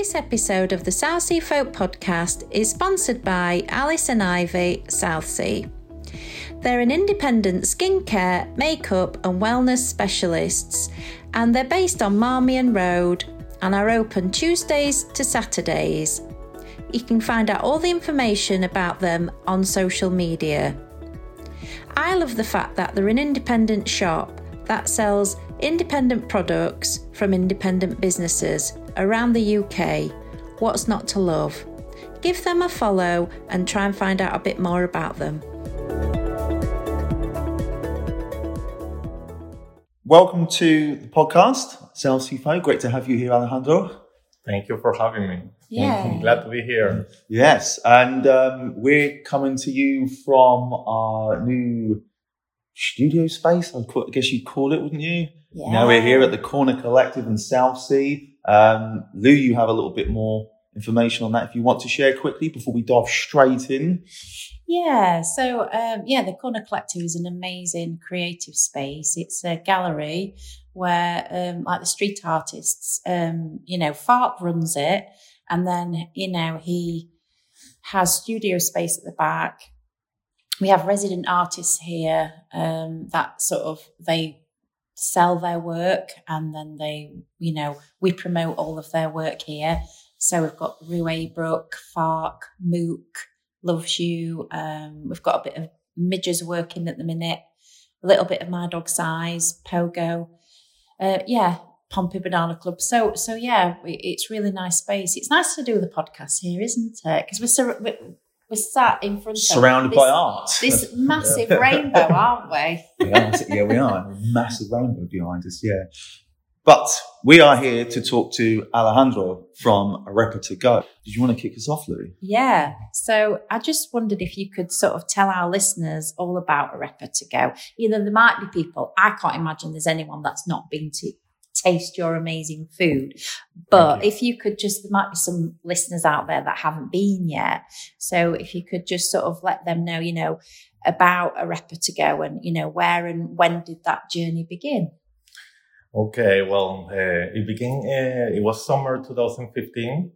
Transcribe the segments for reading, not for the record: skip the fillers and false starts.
This episode of the Southsea Folk podcast is sponsored by Alice and Ivy Southsea. They're an independent skincare, makeup and wellness specialists, and they're based on Marmion Road and are open Tuesdays to Saturdays. You can find out all the information about them on social media. I love the fact that they're an independent shop that sells independent products from independent businesses around the UK. What's not to love? Give them a follow and try and find out a bit more about them. Welcome to the podcast, Southsea Folk. Great to have you here, Alejandro. Thank you for having me. Yeah. I'm glad to be here. Yes, and we're coming to you from our new studio space, I guess you'd call it, wouldn't you? Yeah. Now we're here at the Corner Collective in Southsea. Lou, you have a little bit more information on that if you want to share quickly before we dive straight in. Yeah, so the Corner Collective is an amazing creative space. It's a gallery where, like the street artists, Fark runs it, and then, he has studio space at the back. We have resident artists here that sort of, they sell their work and then we promote all of their work here. So we've got Rue Brook, Fark, Mook, Loves You. We've got a bit of Midges working at the minute, a little bit of My Dog Size, Pogo. Pompey Banana Club. So it's really nice space. It's nice to do the podcast here, isn't it? Because we're sat in front of surrounded by art. This massive rainbow, aren't we? We are. A massive rainbow behind us, yeah. But we are here to talk to Alejandro from Arepa To Go. Did you want to kick us off, Lou? Yeah. So I just wondered if you could sort of tell our listeners all about Arepa To Go. There might be people, I can't imagine there's anyone that's not been to taste your amazing food. But if you could there might be some listeners out there that haven't been yet. So if you could just sort of let them know, about Arepa To Go and, where and when did that journey begin? Okay, well, it was summer 2015.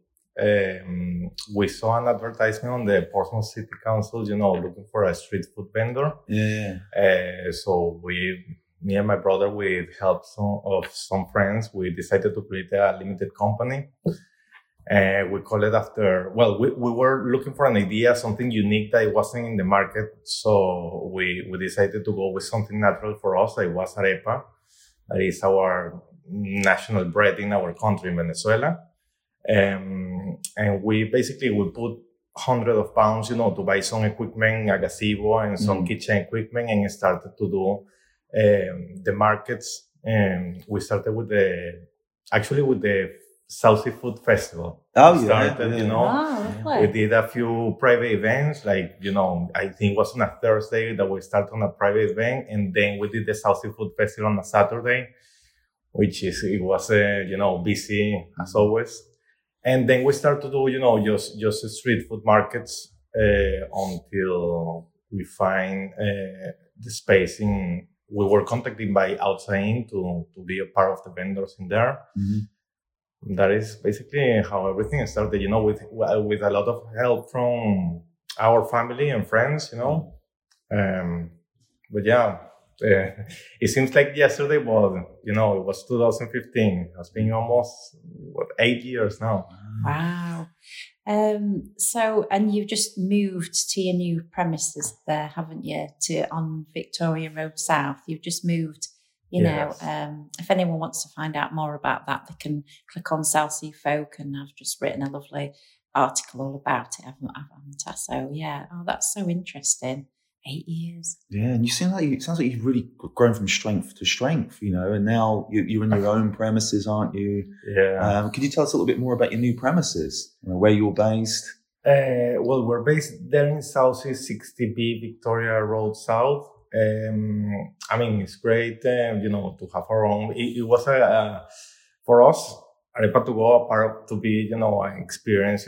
We saw an advertisement on the Portsmouth City Council, looking for a street food vendor. Yeah. So me and my brother, with help of some friends, we decided to create a limited company. We call it after, we were looking for an idea, something unique that wasn't in the market. So we decided to go with something natural for us. It was arepa. That is our national bread in our country, in Venezuela. And we put hundreds of pounds, to buy some equipment, a gazebo and some kitchen equipment, and started to do the markets. And we started with the Southsea Food Festival. We did a few private events, I think it was on a Thursday that we started on a private event, and then we did the Southsea Food Festival on a Saturday, it was busy as always. And then we started to do, just street food markets until we find the space we were contacted by Outside to be a part of the vendors in there. Mm-hmm. That is basically how everything started, with a lot of help from our family and friends, it seems like yesterday, but, it was 2015. It's been almost, 8 years now. Wow. And you've just moved to your new premises there, haven't you, on Victoria Road South? You've just moved. Yes. If anyone wants to find out more about that, they can click on Southsea Folk, and I've just written a lovely article all about it, haven't I? So, that's so interesting. 8 years. Yeah, and it sounds like you've really grown from strength to strength, and now you're in your own premises, aren't you? Yeah. Could you tell us a little bit more about your new premises, where you're based? We're based there in Southsea, 60B Victoria Road South. It's great, to have our own. It was for us, Arepa To Go, to be, an experience,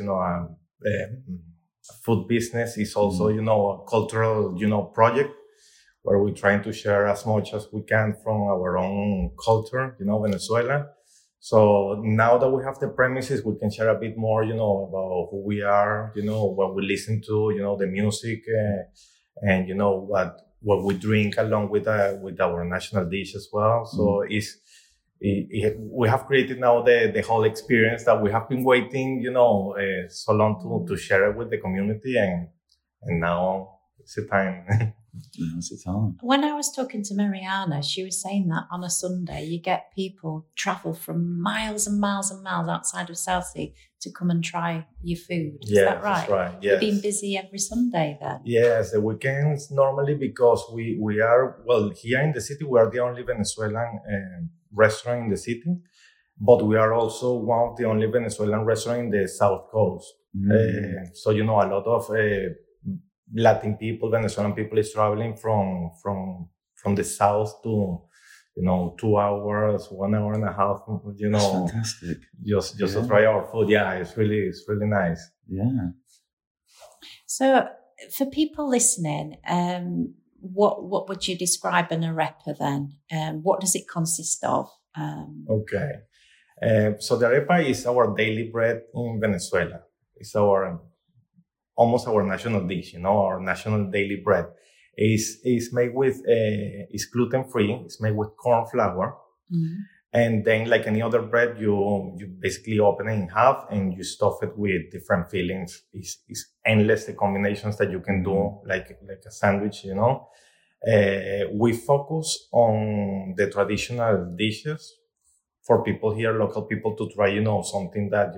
food business is also, a cultural, project where we're trying to share as much as we can from our own culture, Venezuela. So now that we have the premises, we can share a bit more, about who we are, what we listen to, the music, and what we drink along with our national dish as well. So we have created now the whole experience that we have been waiting, so long to share it with the community, and now it's the time. It's the time. When I was talking to Mariana, she was saying that on a Sunday you get people travel from miles and miles and miles outside of Southsea to come and try your food. Is that right? That's right. Yes. You've been busy every Sunday then? Yes, the weekends normally, because we are, here in the city, we are the only Venezuelan restaurant in the city, but we are also one of the only Venezuelan restaurants in the South Coast. So, a lot of Latin people, Venezuelan people is traveling from the south to, 2 hours, 1 hour and a half, That's fantastic. Just to try our food. Yeah, it's really nice. Yeah. So for people listening, what would you describe an arepa then? What does it consist of? Okay. So the arepa is our daily bread in Venezuela. It's almost our national dish, our national daily bread. Is made with, is gluten-free. It's made with corn flour. Mm-hmm. And then, like any other bread, you basically open it in half and you stuff it with different fillings. It's endless, the combinations that you can do, like a sandwich, We focus on the traditional dishes for people here, local people, to try, something that,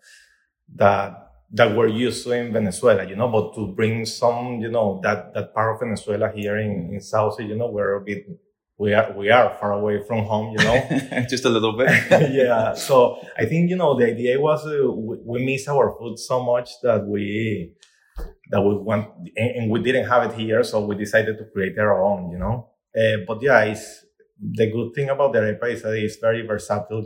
that we're used to in Venezuela, but to bring some, that part of Venezuela here in South, we're a bit, we are far away from home, Just a little bit. Yeah. So I think, the idea was we miss our food so much that we want, and we didn't have it here. So we decided to create our own, but yeah, it's the good thing about the arepa is that it's very versatile,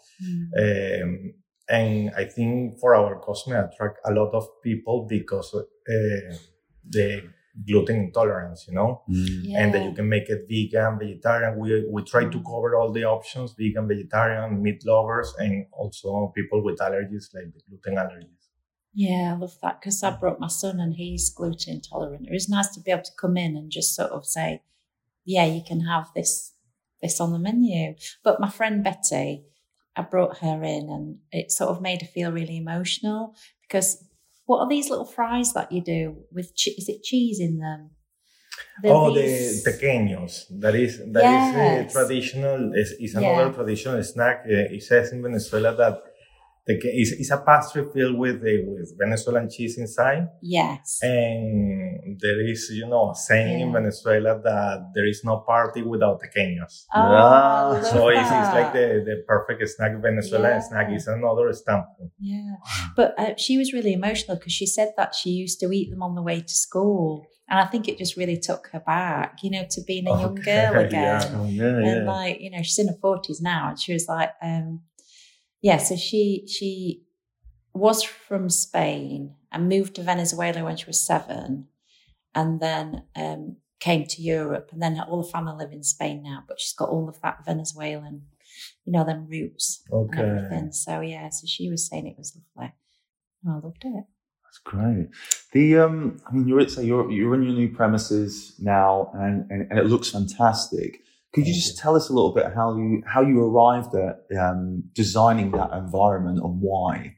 and I think for our customer attract a lot of people because the gluten intolerance, and that you can make it vegan, vegetarian. We try to cover all the options: vegan, vegetarian, meat lovers, and also people with allergies like the gluten allergies. Yeah, I love that, because I brought my son and he's gluten intolerant. It was nice to be able to come in and just sort of say, yeah, you can have this on the menu. But my friend Betty, I brought her in and it sort of made her feel really emotional, because what are these little fries that you do with, is it cheese in them? The tequeños. That is a traditional, is another traditional snack. It says in Venezuela that it's a pastry filled with Venezuelan cheese inside. Yes. And there is, a saying in Venezuela that there is no party without tequeños. Oh, so it's like the perfect snack. Venezuelan snack is another stamp. Yeah. But she was really emotional because she said that she used to eat them on the way to school. And I think it just really took her back, to being a young girl again. And she's in her 40s now, and she was like, so she was from Spain and moved to Venezuela when she was 7, and then came to Europe, and then all the family live in Spain now, but she's got all of that Venezuelan, them roots and everything. So so she was saying it was lovely. I loved it. That's great. You're in your new premises now, and it looks fantastic. Could you just tell us a little bit how you arrived at designing that environment and why?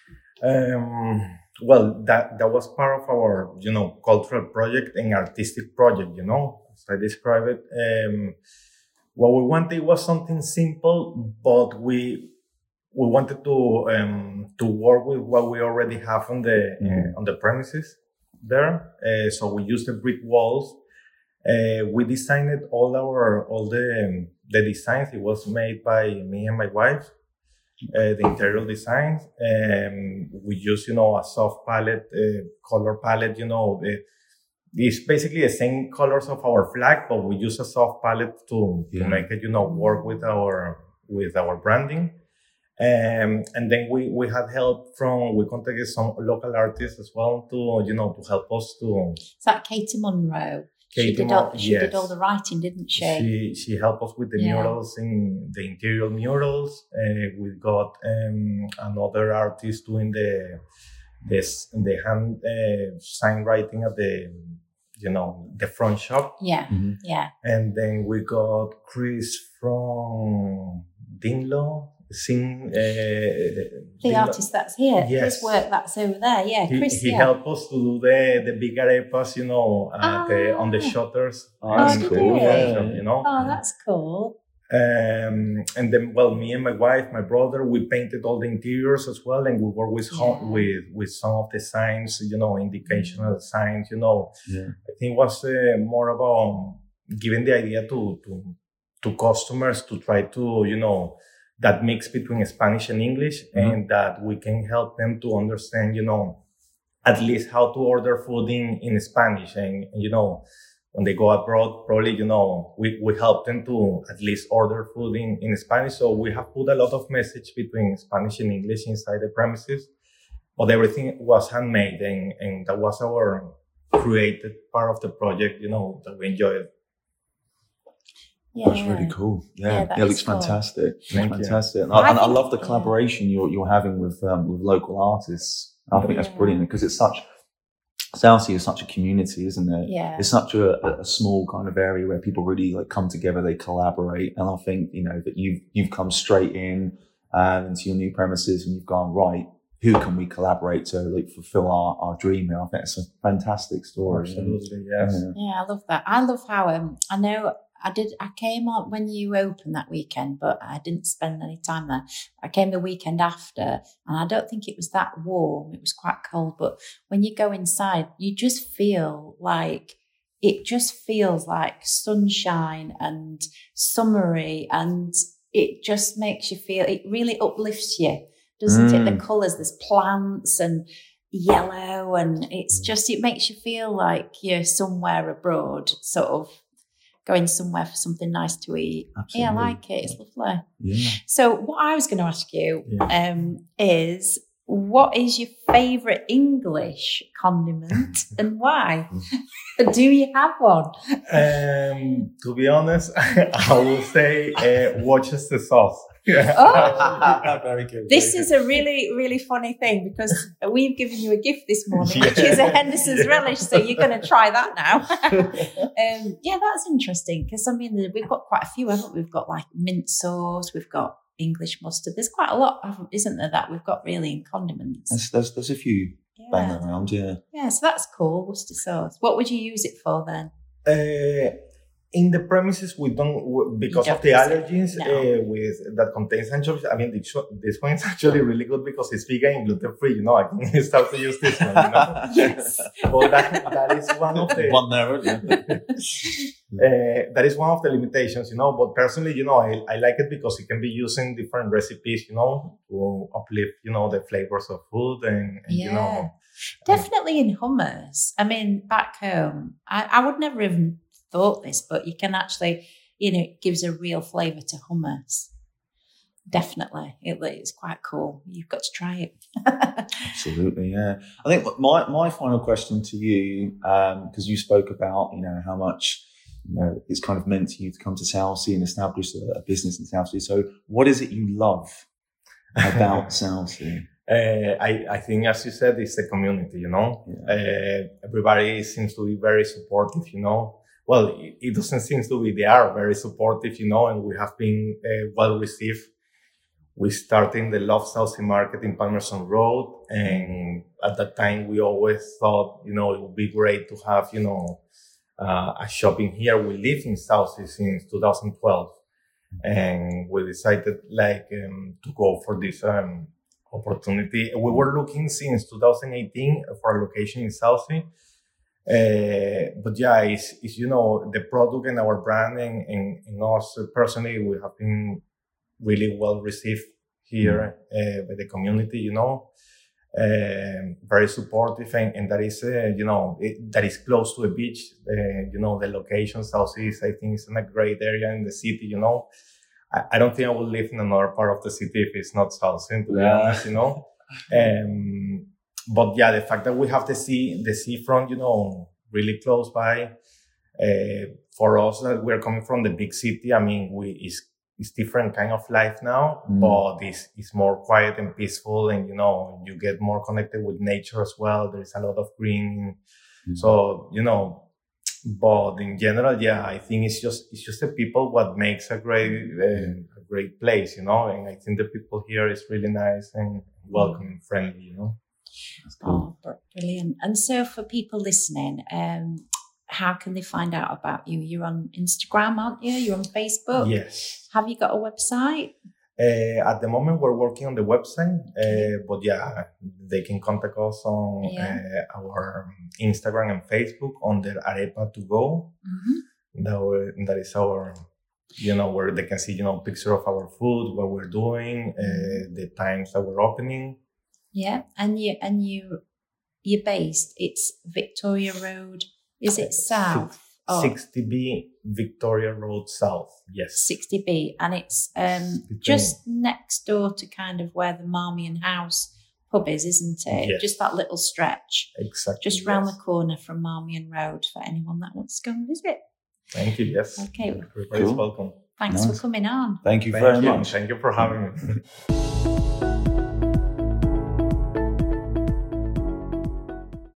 Well, that was part of our, cultural project and artistic project, as I describe it. What we wanted was something simple, but we wanted to work with what we already have on the premises there. So we used the brick walls. We designed all the designs. It was made by me and my wife, the interior designs. We use, a soft palette, color palette, it's basically the same colors of our flag, but we use a soft palette to make it, work with our branding. And then we had help we contacted some local artists as well to help us to. Is that Katie Munro? She did all the writing, didn't she? She helped us with the murals, in the interior murals. We got another artist doing the hand sign writing at the front shop. Yeah, yeah. And then we got Chris from Dinlo. The artist that's here, his work that's over there. Yeah, Chris. He helped us to do the big arepas, on the shutters. Oh, cool. Yeah. Oh, that's cool. And then, me and my wife, my brother, we painted all the interiors as well, and we work with some of the signs, indicational signs. I think it was more about giving the idea to customers to try to that mix between Spanish and English, and that we can help them to understand, at least how to order food in Spanish. And when they go abroad, probably, we help them to at least order food in Spanish. So we have put a lot of message between Spanish and English inside the premises, but everything was handmade, and that was our created part of the project, that we enjoyed. Yeah. That's really cool. Yeah, it looks fantastic. Fantastic. And I love the collaboration you're having with local artists. I think that's brilliant, because it's Southsea is such a community, isn't it? Yeah. It's such a small kind of area where people really come together, they collaborate. And I think, that you've come straight into your new premises and you've gone, right, who can we collaborate to fulfill our dream here? I think it's a fantastic story. Absolutely, yes. Yeah, I love that. I love how, I know I came up when you opened that weekend, but I didn't spend any time there. I came the weekend after, and I don't think it was that warm. It was quite cold, but when you go inside, you just feel like, it just feels like sunshine and summery, and it just makes you feel, it really uplifts you, doesn't it? The colours, there's plants and yellow, and it makes you feel like you're somewhere abroad, sort of going somewhere for something nice to eat. Absolutely. Yeah, I like it. It's lovely. Yeah. So what I was going to ask you is, what is your favourite English condiment and why? Do you have one? To be honest, I would say Worcester sauce. Oh, very good. This is a really, really funny thing, because we've given you a gift this morning, which is a Henderson's relish. So you're going to try that now. Yeah, that's interesting, because we've got quite a few, haven't we? We've got like mint sauce, we've got English mustard. There's quite a lot, isn't there, that we've got really in condiments? There's a few banging around, yeah. Yeah, so that's cool, Worcester sauce. What would you use it for then? In the premises, we don't, because of the allergens with that contains anchovies. This one is actually really good because it's vegan and gluten free. I can start to use this one. Yes. But that is one of the one there. that is one of the limitations. But personally, I like it because it can be used in different recipes. To uplift, the flavors of food and definitely in hummus. Back home, I would never even thought this, but you can actually, it gives a real flavour to hummus. Definitely. It's quite cool. You've got to try it. Absolutely, yeah. I think my final question to you, because you spoke about, how much, it's kind of meant to you to come to Southsea and establish a business in Southsea. So what is it you love about Southsea? I think, as you said, it's the community, Yeah. Everybody seems to be very supportive, Well, it doesn't seem to be. They are very supportive, and we have been well received. We started the Love Southsea Market in Palmerston Road, and at that time we always thought, it would be great to have, a shop in here. We live in Southsea since 2012, and we decided to go for this opportunity. We were looking since 2018 for a location in Southsea. But yeah, it's the product and our brand and us personally, we have been really well received here by the community, very supportive, and that is that is close to a beach. The location, Southsea, I think, is in a great area in the city. I don't think I would live in another part of the city if it's not Southsea, to be honest. But yeah, the fact that we have the seafront, really close by, For us, we're coming from the big city. I mean, it's different kind of life now, but it's more quiet and peaceful, and you get more connected with nature as well. There's a lot of green, so but in general, I think it's just the people what makes a great place, and I think the people here is really nice and welcoming, friendly, That's cool. Oh, brilliant! And so for people listening, how can they find out about you? You're on Instagram, aren't you? You're on Facebook? Yes. Have you got a website? At the moment, we're working on the website, but they can contact us on our Instagram and Facebook under Arepa to Go. Mm-hmm. That is our, where they can see, picture of our food, what we're doing, the times that we're opening. Yeah, and you're based. It's Victoria Road. Is it south? 60B Victoria Road South. Yes. 60B. And it's just next door to kind of where the Marmion House pub is, isn't it? Yes. Just that little stretch. Exactly. Just round the corner from Marmion Road for anyone that wants to go and visit. Thank you. Yes. Okay. Everybody's welcome. Thanks for coming on. Thank you very much. Thank you for having me.